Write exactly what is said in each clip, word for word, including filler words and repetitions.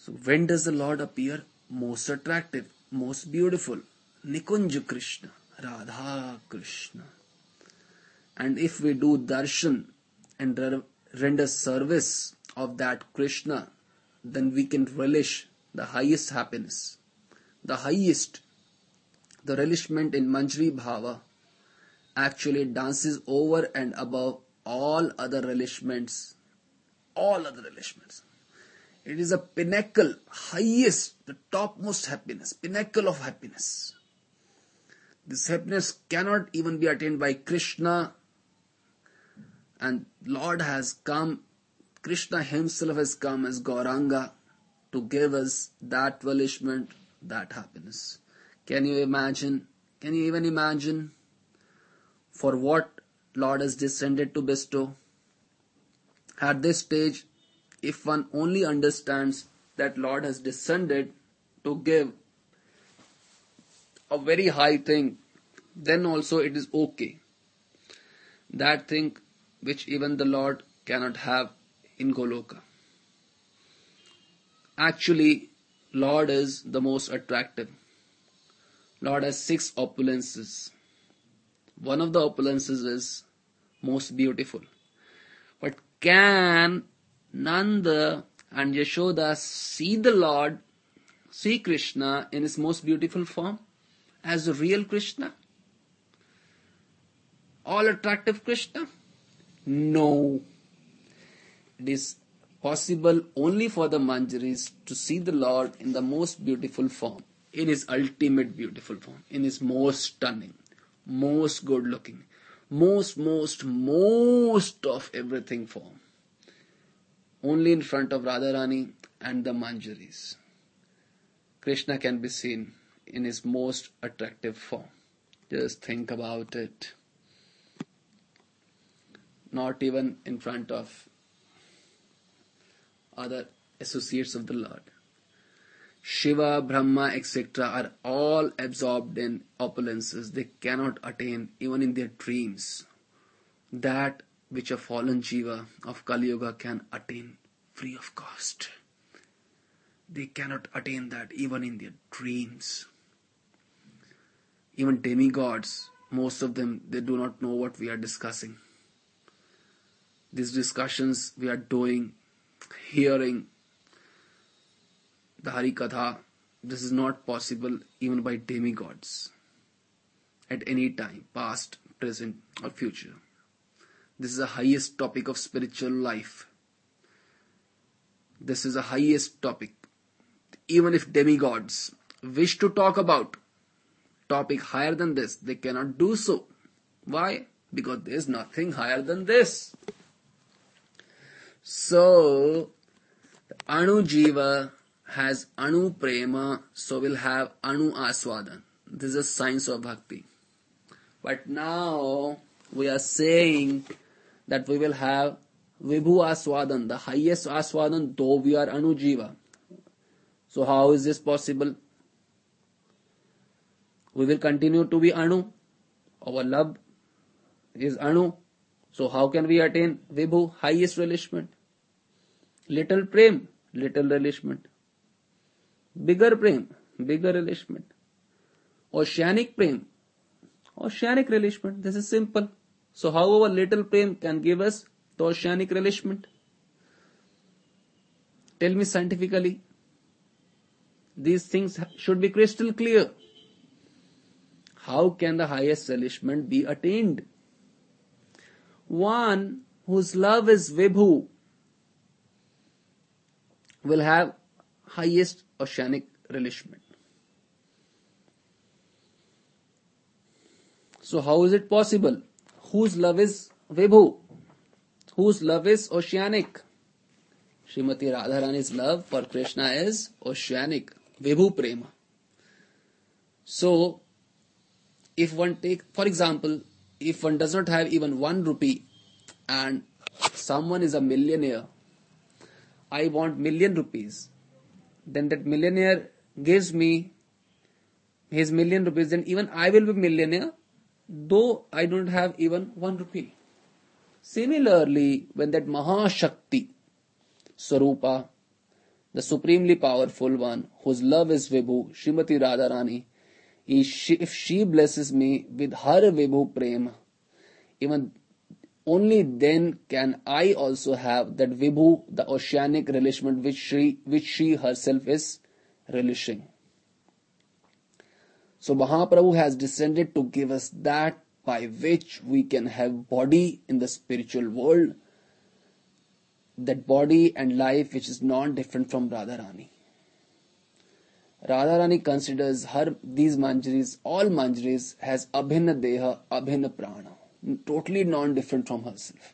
So when does the Lord appear? Most attractive, most beautiful. Nikunj Krishna, Radha Krishna. And if we do darshan and render service of that Krishna, then we can relish the highest happiness. The highest, the relishment in Manjari Bhava actually dances over and above all other relishments. All other relishments. It is a pinnacle, highest, the topmost happiness, pinnacle of happiness. This happiness cannot even be attained by Krishna. And Lord has come, Krishna himself has come as Gauranga to give us that relishment, that happiness. Can you imagine? Can you even imagine for what Lord has descended to bestow? At this stage, if one only understands that Lord has descended to give a very high thing, then also it is okay. That thing which even the Lord cannot have in Goloka. Actually, Lord is the most attractive. Lord has six opulences. One of the opulences is most beautiful. But can Nanda and Yashoda see the Lord, see Krishna in his most beautiful form as the real Krishna? All attractive Krishna? No. It is possible only for the Manjaris to see the Lord in the most beautiful form, in his ultimate beautiful form, in his most stunning, most good looking, most, most, most of everything form. Only in front of Radharani and the Manjaris, Krishna can be seen in his most attractive form. Just think about it. Not even in front of other associates of the Lord. Shiva, Brahma, et cetera are all absorbed in opulences. They cannot attain, even in their dreams, that which a fallen Jiva of Kali Yuga can attain free of cost. They cannot attain that even in their dreams. Even demigods, most of them, they do not know what we are discussing. These discussions we are doing, hearing the Hari Katha, this is not possible even by demigods at any time, past, present or future. This is the highest topic of spiritual life. This is the highest topic. Even if demigods wish to talk about topic higher than this, they cannot do so. Why? Because there is nothing higher than this. So, the Anu Jiva has Anu Prema, so will have Anu Aswadan. This is a science of bhakti. But now, we are saying that we will have Vibhu Aswadan, the highest Aswadan, though we are Anu Jiva. So how is this possible? We will continue to be Anu. Our love is Anu. So how can we attain Vibhu, highest relishment? Little Prem, little relishment. Bigger Prem, bigger relishment. Oceanic Prem, oceanic relishment. This is simple. So how our little Prem can give us the oceanic relishment? Tell me scientifically. These things should be crystal clear. How can the highest relishment be attained? One whose love is Vibhu will have highest oceanic relishment. So how is it possible? Whose love is Vibhu? Whose love is oceanic? Srimati Radharani's love for Krishna is oceanic, Vibhu Prema. So, if one take, for example, if one does not have even one rupee and someone is a millionaire, I want million rupees, then that millionaire gives me his million rupees, then even I will be millionaire, though I don't have even one rupee. Similarly, when that Mahashakti Swarupa, the supremely powerful one, whose love is Vibhu, Srimati Radharani, if she blesses me with her Vibhu Prema, even only then can I also have that Vibhu, the oceanic relishment which she, which she herself is relishing. So Mahaprabhu has descended to give us that by which we can have body in the spiritual world, that body and life which is not different from Radharani. Radharani considers her, these manjaris, all manjaris, as abhinna deha, abhinna prana, totally non-different from herself.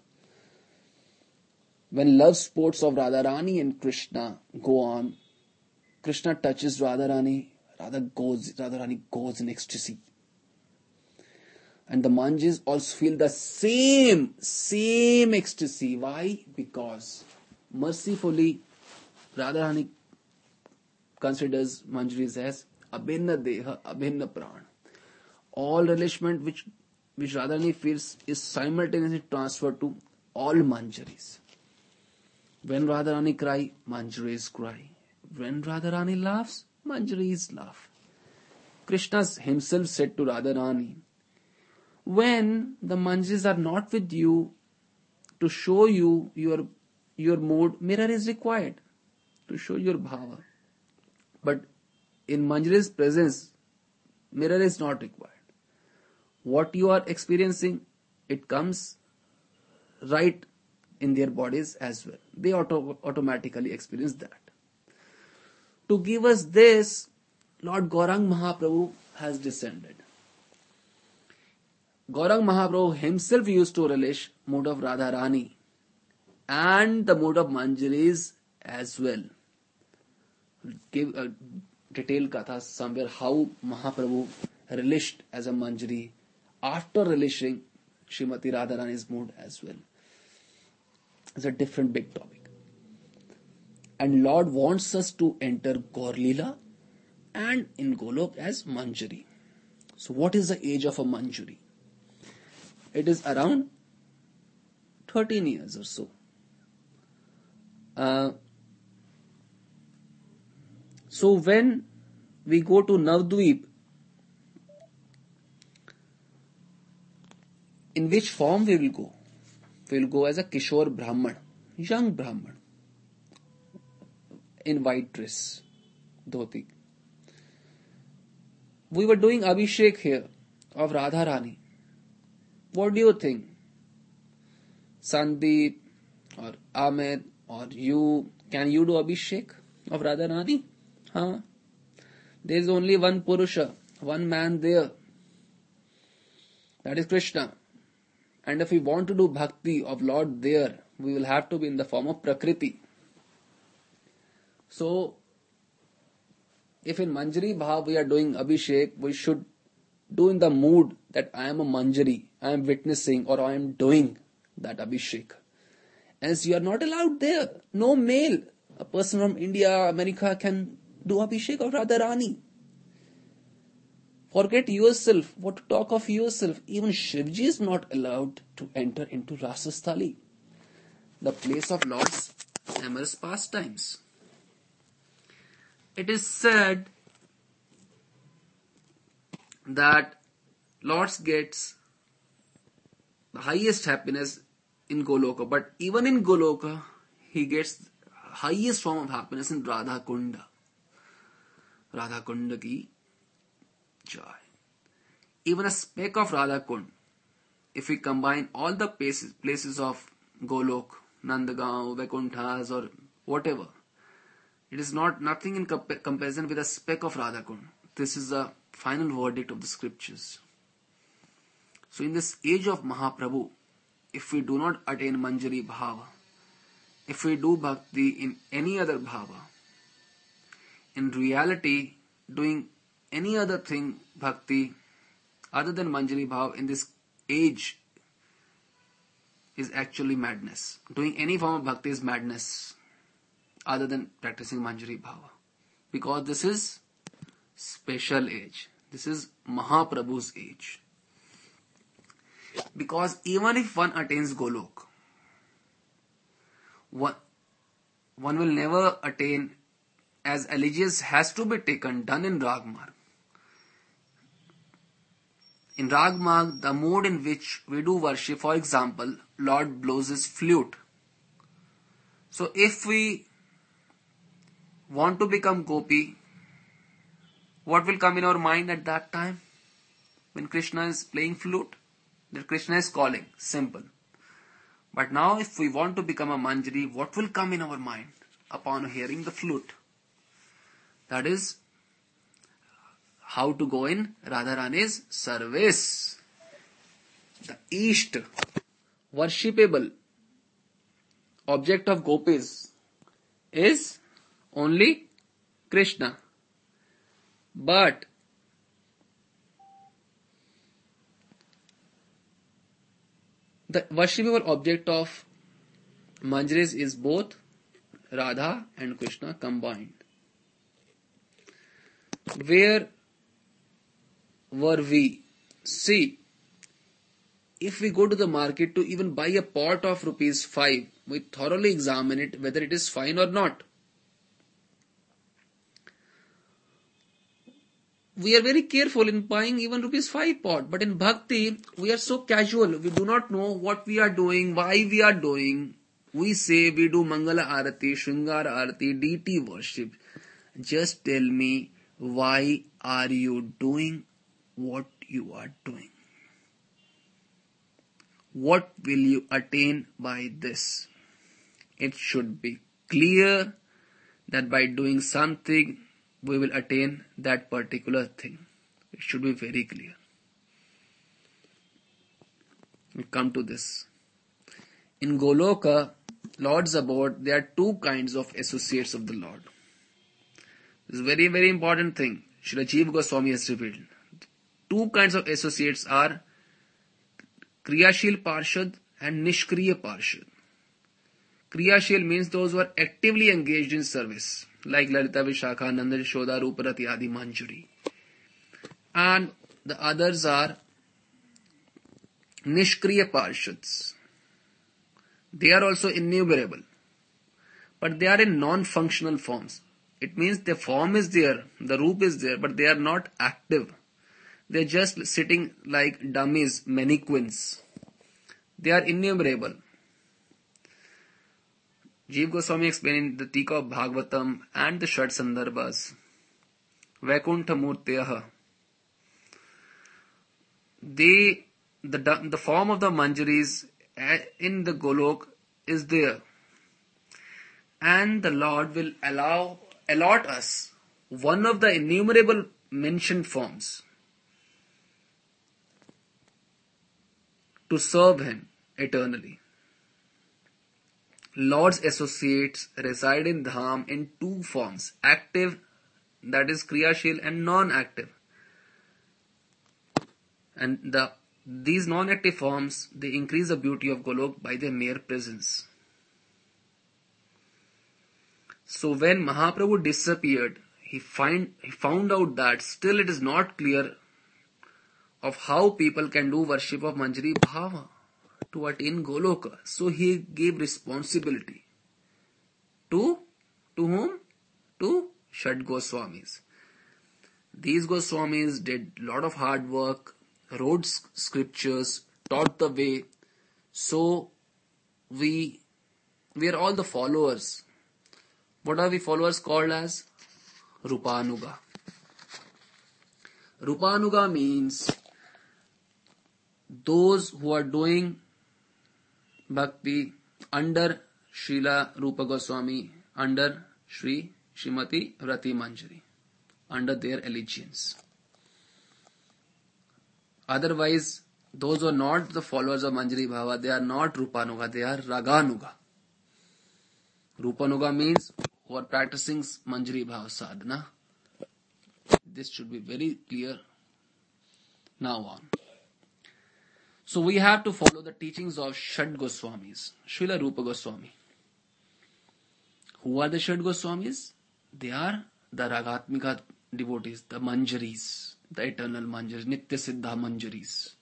When love sports of Radharani and Krishna go on, Krishna touches Radharani, Radha goes, Radharani goes in ecstasy. And the manjis also feel the same, same ecstasy. Why? Because mercifully, Radharani considers manjaris as abhinna deha, abhinna prana. All relishment which, which Radharani feels is simultaneously transferred to all manjaris. When Radharani cry, manjaris cry. When Radharani laughs, manjaris laugh. Krishna himself said to Radharani, when the manjaris are not with you, to show you your, your mood, mirror is required to show your bhava. But in manjari's presence, mirror is not required. What you are experiencing, it comes right in their bodies as well. They auto- automatically experience that. To give us this, Lord Gaurang Mahaprabhu has descended. Gaurang Mahaprabhu himself used to relish mood of Radharani and the mood of manjaris as well. Give a detailed katha somewhere how Mahaprabhu relished as a manjari after relishing Srimati Radharani's mood as well. It's a different big topic. And Lord wants us to enter Gaur Leela and in Golok as manjari. So what is the age of a manjari? It is around thirteen years or so. Uh, so when we go to Navdweep, in which form we will go? We will go as a Kishore Brahman, young Brahman, in white dress, dhoti. We were doing Abhishek here of Radharani. What do you think? Sandeep or Ahmed or you, can you do Abhishek of Radharani? Huh? There is only one Purusha, one man there. That is Krishna. And if we want to do bhakti of Lord there, we will have to be in the form of Prakriti. So, if in Manjari Bhav we are doing Abhishek, we should do in the mood that I am a Manjari, I am witnessing or I am doing that Abhishek. As you are not allowed there, no male, a person from India, America can do Abhishek of Radharani. Forget yourself, what to talk of yourself. Even Shivji is not allowed to enter into Rasasthali, the place of Lord's amorous pastimes. It is said that Lord gets the highest happiness in Goloka, but even in Goloka, he gets highest form of happiness in Radha Kunda. Radha Kunda ki joy. Even a speck of Radha Kund, if we combine all the places, places of Golok, Nandagaon, Vaikunthas or whatever, it is not nothing in compa- comparison with a speck of Radha Kund. This is the final verdict of the scriptures. So in this age of Mahaprabhu, if we do not attain Manjari Bhava, if we do Bhakti in any other Bhava, in reality, doing any other thing, Bhakti, other than Manjari Bhava in this age is actually madness. Doing any form of Bhakti is madness, other than practicing Manjari Bhava. Because this is special age. This is Mahaprabhu's age. Because even if one attains Golok, one, one will never attain as allegiance has to be taken, done in Rag Marg. In Rag Marg, the mode in which we do worship, for example, Lord blows his flute. So if we want to become Gopi, what will come in our mind at that time? When Krishna is playing flute, that Krishna is calling, simple. But now if we want to become a Manjari, what will come in our mind upon hearing the flute? That is how to go in Radharani's service. The East, worshipable object of gopis is only Krishna. But the worshipable object of Manjaris is both Radha and Krishna combined. Where were we? See, if we go to the market to even buy a pot of rupees five, we thoroughly examine it whether it is fine or not. We are very careful in buying even rupees five pot, but in bhakti we are so casual. We do not know what we are doing, why we are doing. We say we do Mangala Arati, Shringara Arati, deity worship. Just tell me, why are you doing what you are doing? What will you attain by this? It should be clear that by doing something we will attain that particular thing. It should be very clear. We come to this. In Goloka, Lord's abode, there are two kinds of associates of the Lord. This is a very, very important thing. Srila Jiva Goswami has revealed. Two kinds of associates are Kriyashil Parshad and Nishkriya Parshad. Kriyashil means those who are actively engaged in service, like Lalita Vishakha, Nanda Yashoda, Ruparati Adi Manjari. And the others are Nishkriya Parshads. They are also innumerable, but they are in non-functional forms. It means the form is there, the roop is there, but they are not active. They are just sitting like dummies, mannequins. They are innumerable. Jiva Goswami explained the Tika of Bhagavatam and the Shat Sandarbhas. Vaikuntha Murtyaha. They, the, the form of the Manjaris in the Golok is there. And the Lord will allow, allot us one of the innumerable mentioned forms to serve Him eternally. Lord's associates reside in Dham in two forms, active, that is Kriyashil, and non-active. And the these non-active forms, they increase the beauty of Golok by their mere presence. So when Mahaprabhu disappeared, he, find, he found out that still it is not clear of how people can do worship of Manjari Bhava to attain Goloka. So he gave responsibility to, to whom? To Shat Goswamis. These Goswamis did lot of hard work, wrote scriptures, taught the way. So we, we are all the followers. What are we followers called as? Rupanuga. Rupanuga means those who are doing bhakti under Srila Rupa Goswami, under Sri Srimati Rati Manjari, under their allegiance. Otherwise, those who are not the followers of Manjari Bhava, they are not Rupanuga, they are Raganuga. Rupanuga means who are practicing Manjari Bhava sadhana. This should be very clear now on. So we have to follow the teachings of Shat Goswamis, Srila Rupa Goswami. Who are the Shat Goswamis? They are the Ragatmika devotees, the Manjaris, the eternal Manjaris, Nitya Siddha Manjaris.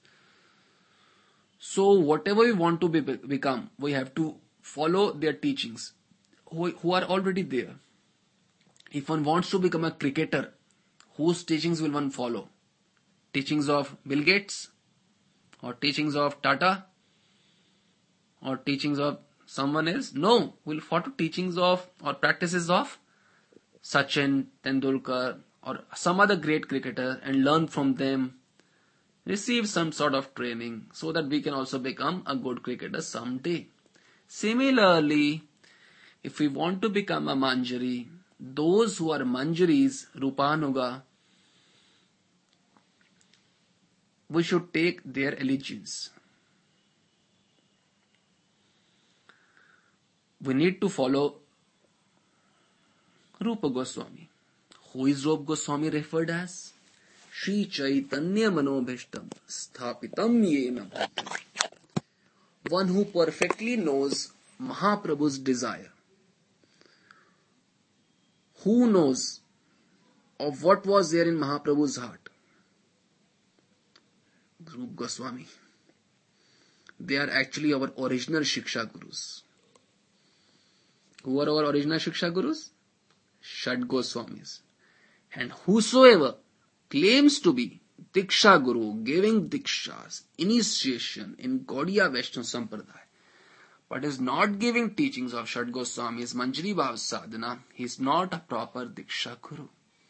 So whatever we want to be, become, we have to follow their teachings, who, who are already there. If one wants to become a cricketer, whose teachings will one follow? Teachings of Bill Gates? Or teachings of Tata? Or teachings of someone else? No, we'll follow teachings of or practices of Sachin Tendulkar or some other great cricketer and learn from them, receive some sort of training so that we can also become a good cricketer someday. Similarly, if we want to become a Manjari, those who are Manjaris, Rupanuga, we should take their allegiance. We need to follow Rupa Goswami. Who is Rupa Goswami referred as? Shri Chaitanya Manobhishtam Sthapitam Yena Bhutale. One who perfectly knows Mahaprabhu's desire. Who knows of what was there in Mahaprabhu's heart? Rupa Goswami. They are actually our original Shiksha Gurus. Who are our original Shiksha Gurus? Shad Goswamis. And whosoever claims to be Diksha Guru, giving Dikshas, initiation in Gaudiya Vaishnava Sampradaya, but is not giving teachings of Shad Goswamis, Manjari Bhav Sadhana, he is not a proper Diksha Guru.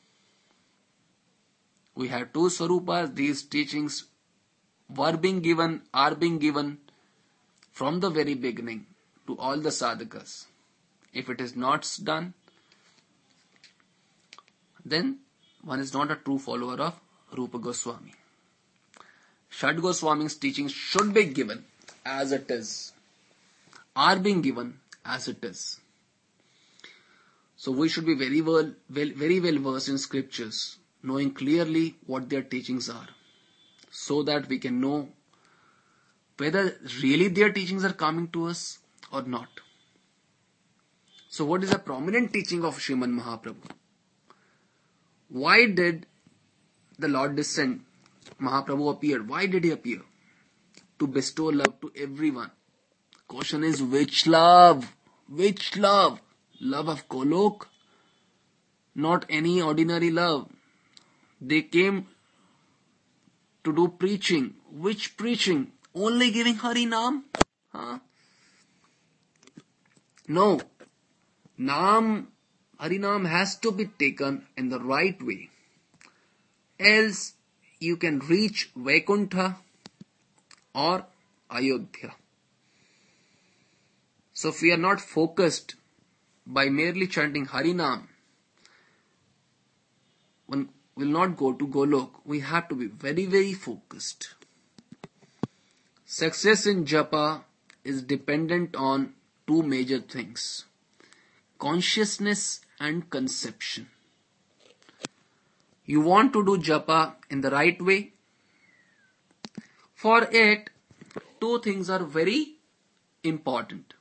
We have two Swarupas. These teachings were being given, are being given from the very beginning to all the sadhakas. If it is not done, then one is not a true follower of Rupa Goswami. Shad Goswami's teachings should be given as it is, are being given as it is. So we should be very well, well, very well versed in scriptures, knowing clearly what their teachings are, so that we can know whether really their teachings are coming to us or not. So what is a prominent teaching of Sriman Mahaprabhu? Why did the Lord descend? Mahaprabhu appeared. Why did he appear? To bestow love to everyone. Question is, which love? Which love? Love of Golok? Not any ordinary love. They came to do preaching. Which preaching? Only giving Hari Naam? Huh? No. Naam, Hari Naam has to be taken in the right way. Else you can reach Vaikuntha or Ayodhya. So if we are not focused by merely chanting Hari Naam, one will not go to Golok. We have to be very, very focused. Success in Japa is dependent on two major things: consciousness and conception. You want to do Japa in the right way? For it, two things are very important: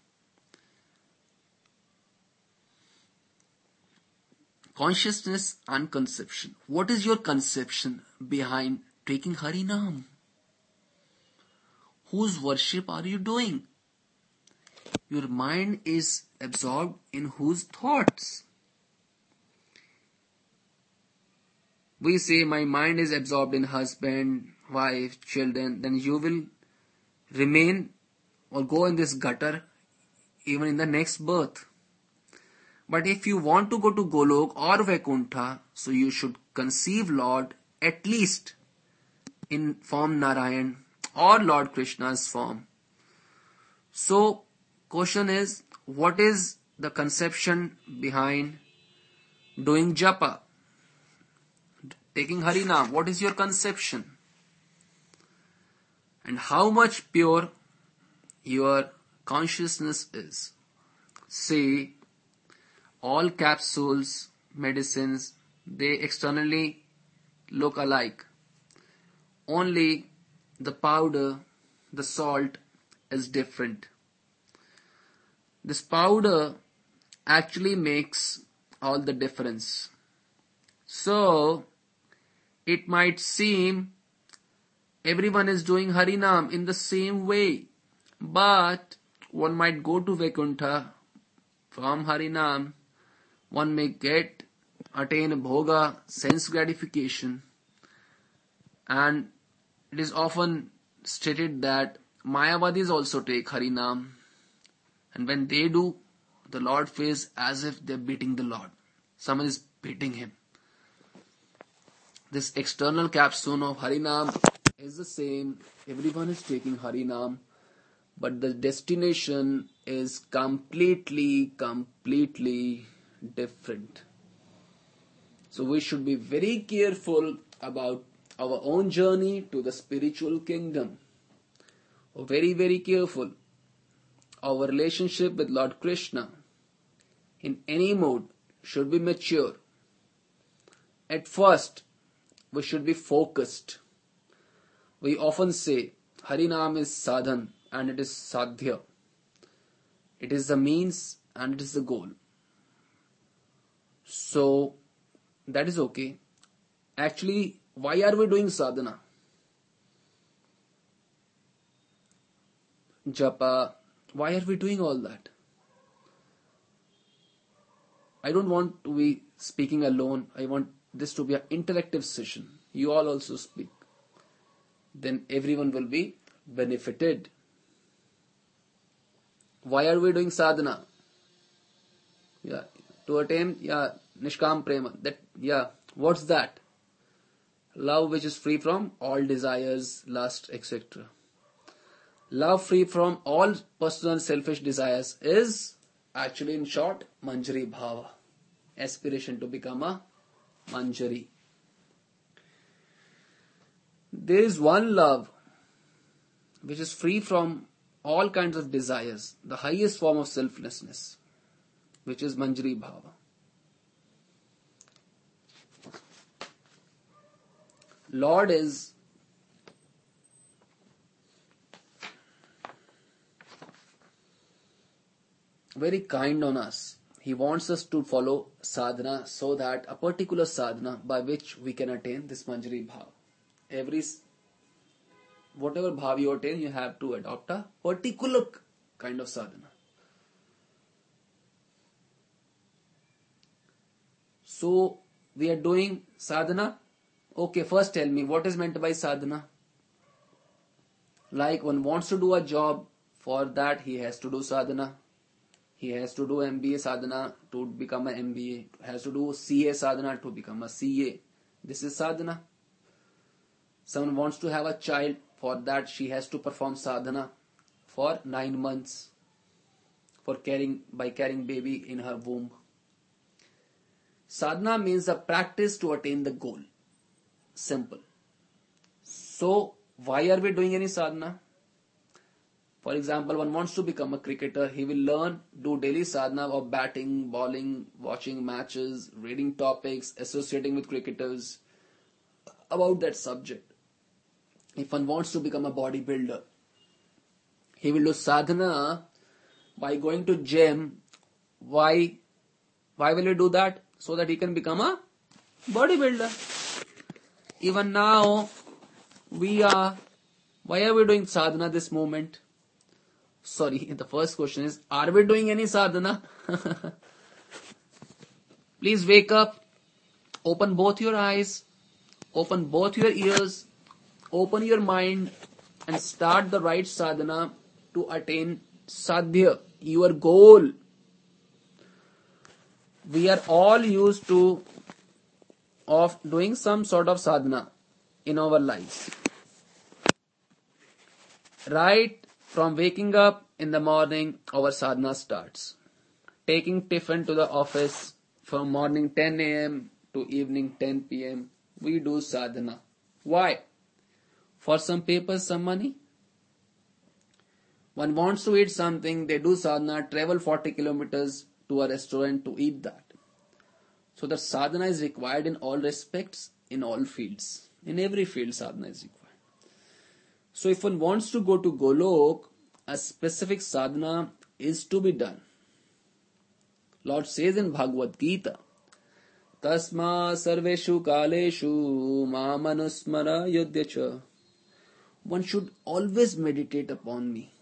consciousness and conception. What is your conception behind taking Hari Naam? Whose worship are you doing? Your mind is absorbed in whose thoughts? We say, my mind is absorbed in husband, wife, children. Then you will remain or go in this gutter even in the next birth. But if you want to go to Golok or Vaikuntha, so you should conceive Lord at least in form Narayan or Lord Krishna's form. So, question is, what is the conception behind doing Japa? Taking Hari Naam, what is your conception? And how much pure your consciousness is? Say, all capsules, medicines, they externally look alike. Only the powder, the salt is different. This powder actually makes all the difference. So, it might seem everyone is doing Hari Naam in the same way, but one might go to Vaikuntha from Hari Naam. One may get attain bhoga, sense gratification, and it is often stated that Mayavadis also take Harinam, and when they do, the Lord feels as if they're beating the Lord. Someone is beating him. This external capstone of Harinam is the same. Everyone is taking Harinam, but the destination is completely, completely different. So we should be very careful about our own journey to the spiritual kingdom. Very, very careful. Our relationship with Lord Krishna in any mode should be mature. At first, we should be focused. We often say Harinam is sadhan and it is sadhya. It is the means and it is the goal. So that is okay. Actually, why are we doing sadhana? Japa. Why are we doing all that? I don't want to be speaking alone. I want this to be an interactive session. You all also speak. Then everyone will be benefited. Why are we doing sadhana? Yeah, to attain, yeah, Nishkam Prema. That, yeah, what's that? Love which is free from all desires, lust, et cetera. Love free from all personal selfish desires is actually, in short, Manjari Bhava. Aspiration to become a Manjari. There is one love which is free from all kinds of desires, the highest form of selflessness, which is Manjari Bhava. Lord is very kind on us. He wants us to follow sadhana so that a particular sadhana by which we can attain this Manjari Bhava. Every, whatever bhav you attain, you have to adopt a particular kind of sadhana. So, we are doing sadhana. Okay, first tell me, what is meant by sadhana? Like one wants to do a job, for that he has to do sadhana. He has to do M B A sadhana to become an M B A. Has to do C A sadhana to become a C A. This is sadhana. Someone wants to have a child, for that she has to perform sadhana for nine months for carrying by carrying baby in her womb. Sadhana means a practice to attain the goal. Simple. So, why are we doing any sadhana? For example, one wants to become a cricketer. He will learn, do daily sadhana of batting, bowling, watching matches, reading topics, associating with cricketers about that subject. If one wants to become a bodybuilder, he will do sadhana by going to gym. Why? Why will he do that? So that he can become a bodybuilder. Even now, we are, why are we doing sadhana this moment? Sorry, the first question is, are we doing any sadhana? Please wake up, open both your eyes, open both your ears, open your mind and start the right sadhana to attain sadhya, your goal. We are all used to of doing some sort of sadhana in our lives. Right from waking up in the morning, our sadhana starts. Taking tiffin to the office from morning ten a.m. to evening ten p.m. we do sadhana. Why? For some papers, some money. One wants to eat something, they do sadhana, travel forty kilometers to a restaurant to eat that. So the sadhana is required in all respects, in all fields. In every field, sadhana is required. So if one wants to go to Golok, a specific sadhana is to be done. Lord says in Bhagavad Gita, Tasma sarveshu kaleshu mamanusmara yudhyacha. One should always meditate upon me.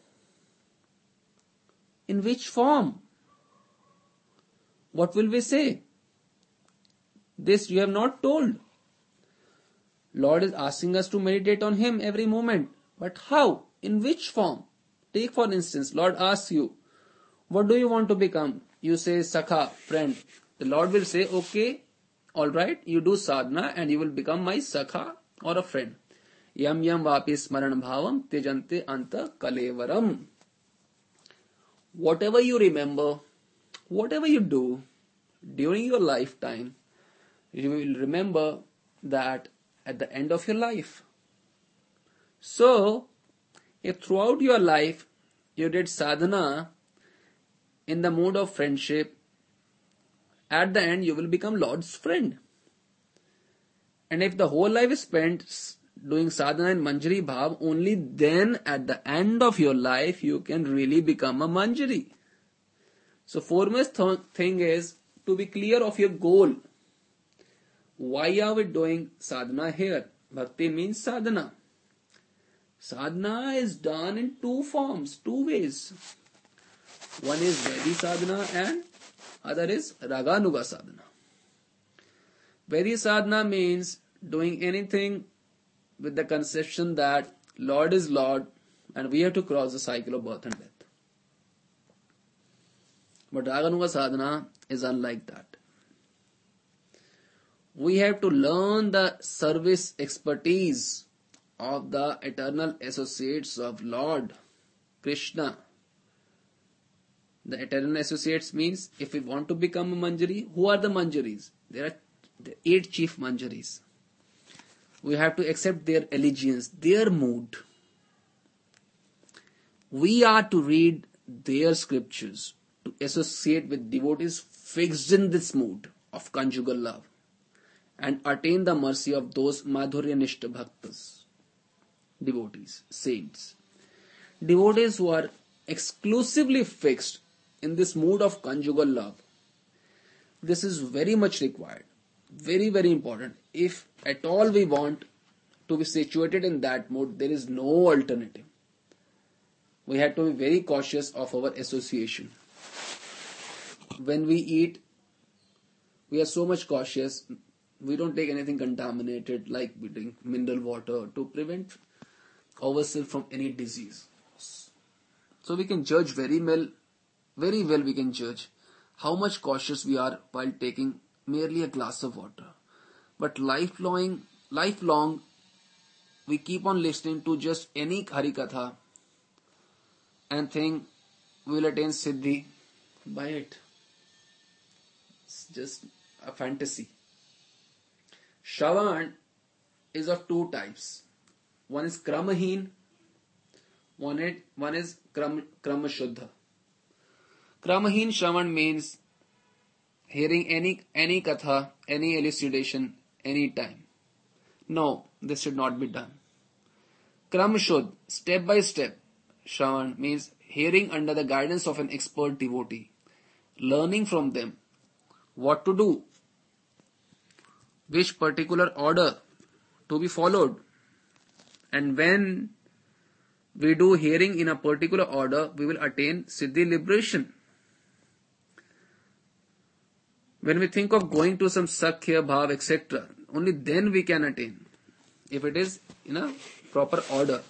In which form? What will we say? This you have not told. Lord is asking us to meditate on Him every moment. But how? In which form? Take for instance, Lord asks you, what do you want to become? You say, Sakha, friend. The Lord will say, okay, alright, you do sadhana and you will become my Sakha or a friend. Yam yam vapi smaran bhavam tejante anta kalevaram. Whatever you remember, whatever you do during your lifetime, you will remember that at the end of your life. So, if throughout your life you did sadhana in the mood of friendship, at the end you will become Lord's friend. And if the whole life is spent doing sadhana in Manjari Bhav, only then at the end of your life you can really become a Manjari. So foremost th- thing is to be clear of your goal. Why are we doing sadhana here? Bhakti means sadhana. Sadhana is done in two forms, two ways. One is Vaidhi sadhana and other is Raganuga sadhana. Vaidhi sadhana means doing anything with the conception that Lord is Lord and we have to cross the cycle of birth and death. But Raganuga sadhana is unlike that. We have to learn the service expertise of the eternal associates of Lord Krishna. The eternal associates means if we want to become a Manjari, who are the Manjaris? There are eight chief Manjaris. We have to accept their allegiance, their mood. We are to read their scriptures, to associate with devotees fixed in this mood of conjugal love and attain the mercy of those Madhuryanishta Bhaktas, devotees, saints. Devotees who are exclusively fixed in this mood of conjugal love. This is very much required, very very important. If at all we want to be situated in that mood, there is no alternative. We have to be very cautious of our association. When we eat, we are so much cautious. We don't take anything contaminated, like we drink mineral water to prevent ourselves from any disease. So we can judge very well, very well we can judge how much cautious we are while taking merely a glass of water. But lifelong, lifelong, we keep on listening to just any Harikatha and think we will attain Siddhi by it. It's just a fantasy. Shravan is of two types. One is Kramahin, one is, one is Kram, Kramashuddha. Kramahin Shravan means hearing any any katha, any elucidation, any time. No, this should not be done. Kramashuddha, step by step, Shravan means hearing under the guidance of an expert devotee, learning from them what to do, which particular order to be followed. And when we do hearing in a particular order, we will attain Siddhi liberation. When we think of going to some Sakhya, Bhav, et cetera, only then we can attain, if it is in a proper order.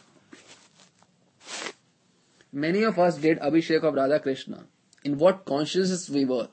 Many of us did Abhishek of Radha Krishna. In what consciousness we were?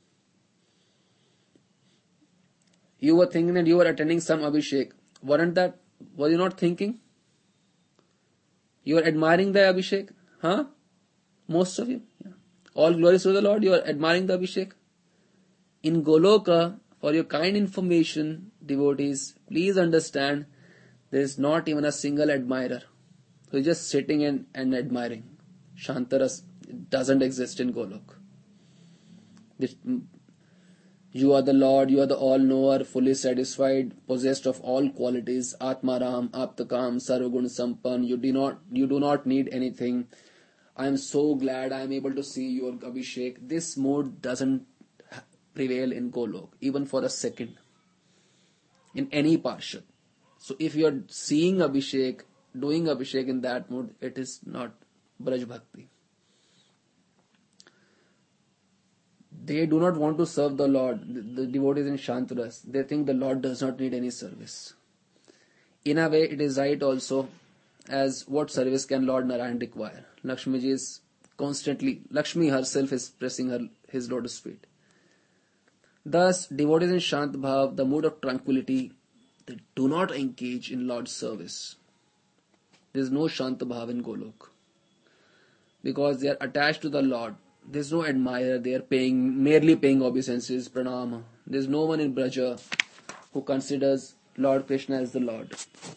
You were thinking that you were attending some Abhishek. Weren't that, were you not thinking? You are admiring the Abhishek? Huh? Most of you. Yeah. All glories to the Lord, you are admiring the Abhishek. In Goloka, for your kind information, devotees, please understand, there is not even a single admirer who is just sitting in and admiring. Shantaras doesn't exist in Golok. This, you are the Lord, you are the all-knower, fully satisfied, possessed of all qualities, Atmaram, Aptakam, Sarvagun Sampan. You do not, you do not need anything. I am so glad I am able to see your Abhishek. This mode doesn't prevail in Golok, even for a second, in any Parshad. So if you are seeing Abhishek, doing Abhishek in that mode, it is not Braj Bhakti. They do not want to serve the Lord. The, the devotees in Shantaras, they think the Lord does not need any service. In a way, it is right also, as what service can Lord Narayan require? Lakshmi ji is constantly, Lakshmi herself is pressing her his lotus feet. Thus, devotees in Shant Bhav, the mood of tranquility, they do not engage in Lord's service. There is no Shant Bhav in Golok. Because they are attached to the Lord. There is no admirer, they are paying, merely paying obeisances, pranama. There is no one in Braja who considers Lord Krishna as the Lord.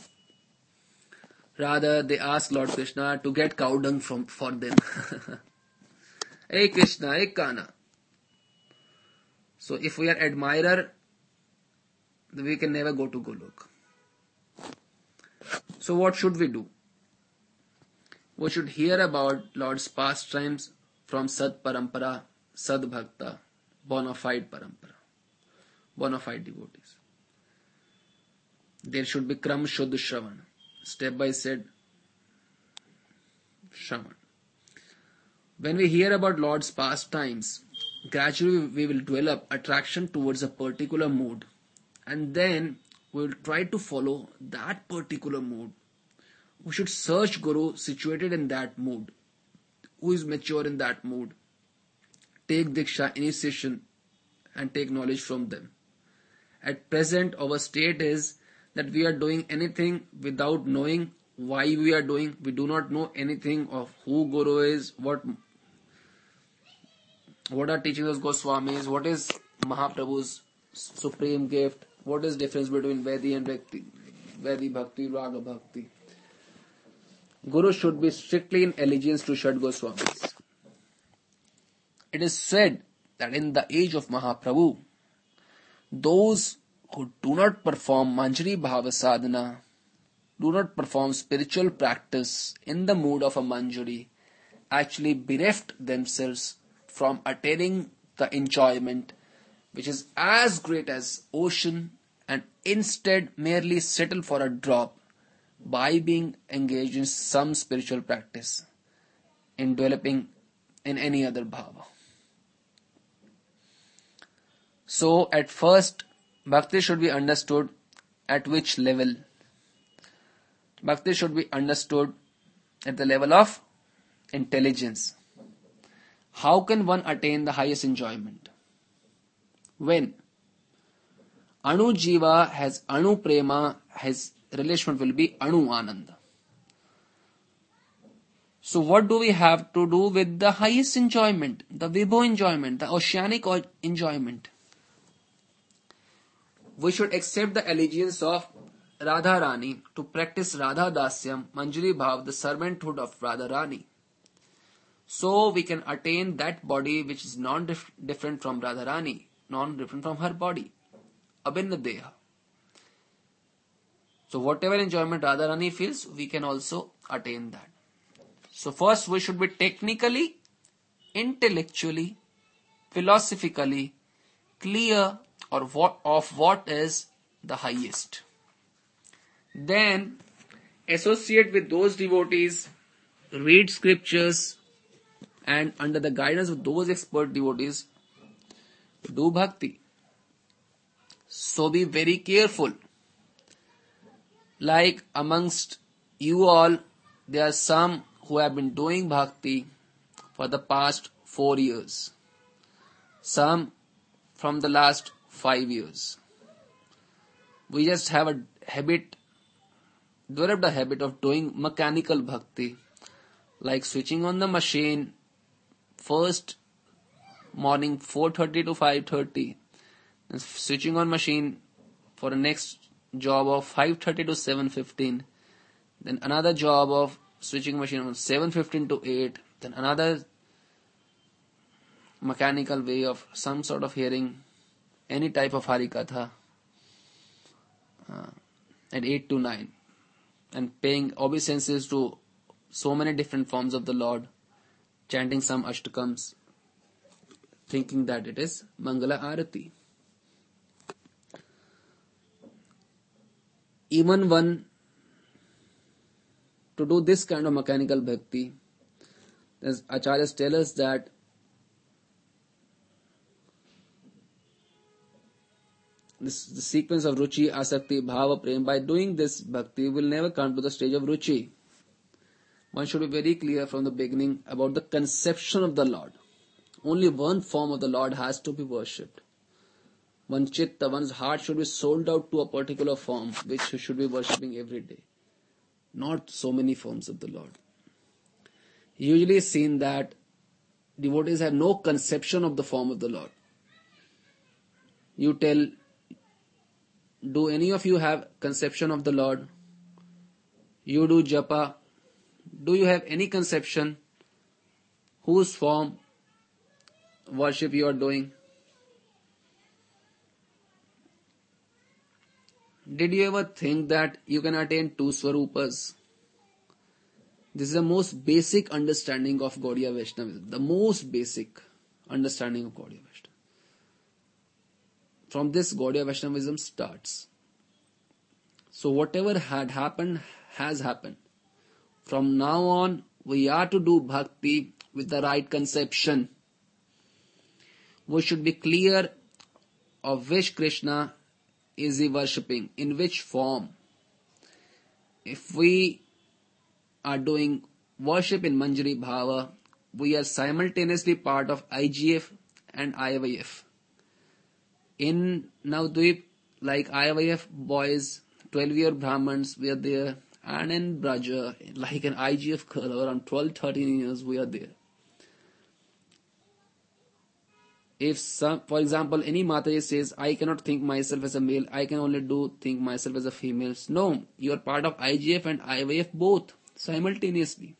Rather, they ask Lord Krishna to get cow dung from, for them. Hey Krishna, hey Kana. So if we are admirer, we can never go to Golok. So what should we do? We should hear about Lord's pastimes from Sad Parampara, Sad Bhakta, bona fide Parampara, bona fide devotees. There should be Kram Shuddh Shravan, step by step Shravan. When we hear about Lord's pastimes, gradually we will develop attraction towards a particular mood, and then we will try to follow that particular mood. We should search Guru situated in that mood, who is mature in that mood. Take Diksha, initiation, and take knowledge from them. At present, our state is that we are doing anything without knowing why we are doing. We do not know anything of who Guru is, what what are teachings of Goswamis, what is Mahaprabhu's supreme gift, what is difference between Vedi and Bhakti, Vedi Bhakti, Raga Bhakti. Guru should be strictly in allegiance to Shad Goswamis. It is said that in the age of Mahaprabhu, those who do not perform Manjari Bhava Sadhana, do not perform spiritual practice in the mood of a Manjari, actually bereft themselves from attaining the enjoyment which is as great as ocean, and instead merely settle for a drop by being engaged in some spiritual practice, in developing in any other bhava. So at first, bhakti should be understood at which level? Bhakti should be understood at the level of intelligence. How can one attain the highest enjoyment? When Anu Jiva has Anu Prema, his relation will be Anu Ananda. So what do we have to do with the highest enjoyment, the Vibho enjoyment, the oceanic enjoyment? We should accept the allegiance of Radha Rani to practice Radha Dasyam, Manjari Bhav, the servanthood of Radha Rani. So we can attain that body which is non-different from Radha Rani, non-different from her body, Abhinna Deha. So whatever enjoyment Radha Rani feels, we can also attain that. So first we should be technically, intellectually, philosophically clear or what, of what is the highest. Then associate with those devotees, read scriptures, and under the guidance of those expert devotees, do bhakti. So be very careful. Like amongst you all, there are some who have been doing bhakti for the past four years. Some from the last five years. We just have a habit, developed a habit of doing mechanical bhakti, like switching on the machine first morning four thirty to five thirty, and switching on machine for the next job of five thirty to seven fifteen, then another job of switching machine from seven fifteen to eight, then another mechanical way of some sort of hearing any type of Harikatha uh, at eight to nine, and paying obeisances to so many different forms of the Lord, chanting some ashtakams, thinking that it is Mangala Arati. Even one, to do this kind of mechanical bhakti, as acharyas tell us that this the sequence of ruchi, asakti, bhava, prem. By doing this, bhakti will never come to the stage of ruchi. One should be very clear from the beginning about the conception of the Lord. Only one form of the Lord has to be worshipped. One chitta, one's heart should be sold out to a particular form which you should be worshipping every day. Not so many forms of the Lord. Usually it's seen that devotees have no conception of the form of the Lord. You tell, do any of you have conception of the Lord? You do japa. Do you have any conception whose form worship you are doing? Did you ever think that you can attain two Swarupas? This is the most basic understanding of Gaudiya Vaishnavism. The most basic understanding of Gaudiya Vaishnavism. From this, Gaudiya Vaishnavism starts. So whatever had happened has happened. From now on, we are to do bhakti with the right conception. We should be clear of which Krishna is he worshipping, in which form. If we are doing worship in Manjari Bhava, we are simultaneously part of I G F and I V F. In Navadvip, like I V F boys, twelve-year Brahmins, we are there. And in Braja, like an I G F girl, around twelve to thirteen years, we are there. If some, for example, any Mataji says, I cannot think myself as a male, I can only do think myself as a female. No, you are part of I G F and I V F both, simultaneously.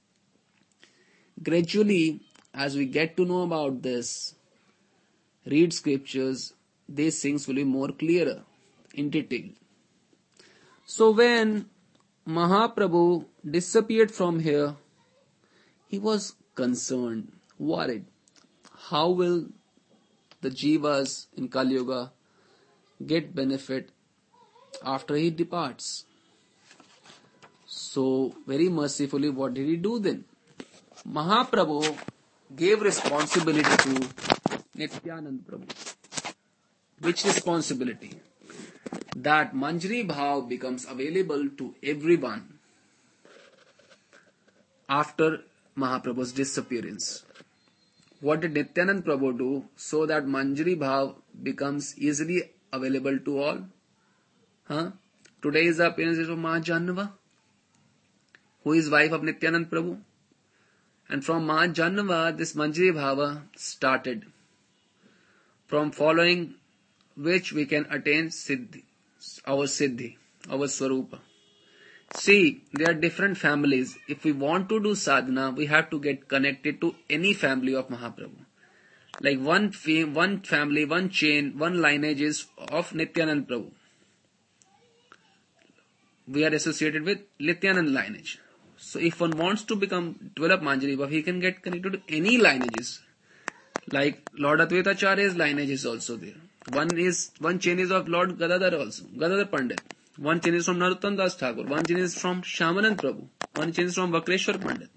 Gradually, as we get to know about this, read scriptures, these things will be more clearer, in detail. So when Mahaprabhu disappeared from here, he was concerned, worried. How will the jivas in Kali Yuga get benefit after he departs? So, very mercifully, what did he do then? Mahaprabhu gave responsibility to Nityanand Prabhu. Which responsibility? That Manjari Bhav becomes available to everyone after Mahaprabhu's disappearance. What did Nityanand Prabhu do so that Manjari Bhav becomes easily available to all? Huh? Today is the appearance of Maa Janva, who is wife of Nityanand Prabhu. And from Maa Janva, this Manjari Bhava started. From following which we can attain Siddhi, our Siddhi, our Swarupa. See, there are different families. If we want to do sadhana, we have to get connected to any family of Mahaprabhu. Like one fam- one family, one chain, one lineage is of Nityanand Prabhu. We are associated with Nityanand lineage. So if one wants to become, develop Manjari Bhav, he can get connected to any lineages. Like Lord Advaita Acharya's lineage is also there. One is, one chain is of Lord Gadadhar also, Gadadhar Pandit. One chain is from Narottam Das Thakur. One chain is from Shyamanand Prabhu. One chain is from Vakreshwar Pandit.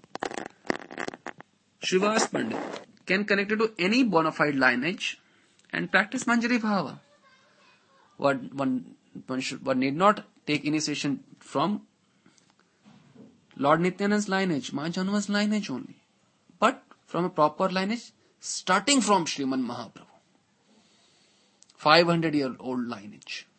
Srivas Pandit can connect it to any bona fide lineage and practice Manjari Bhava. One, one, one, should, one need not take initiation from Lord Nityanand's lineage, Maa Janva's lineage only. But from a proper lineage, starting from Sriman Mahaprabhu. five hundred year old lineage.